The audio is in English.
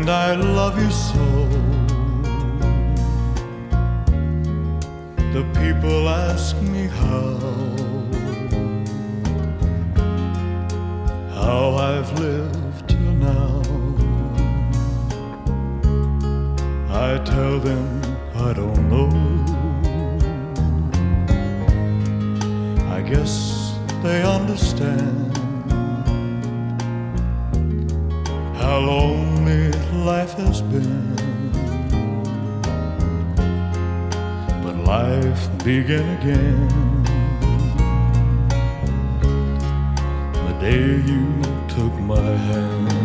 and I love you so. The people ask me how I've lived till now. I tell them I don't know. I guess they understand how lonely life has been. But life began again the day you took my hand.